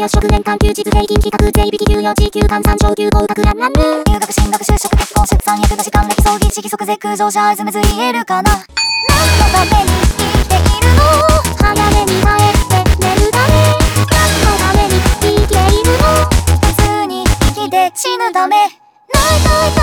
月食年間休日平均企画税引き給与時給換算昇給合格ランランル入学進学就職結婚出産役の時間歴葬儀式即税空乗車あずむず言えるかな。何のために生きているの。早めに帰って寝るため。何のために生きているの。普通に生きて死ぬため。泣いた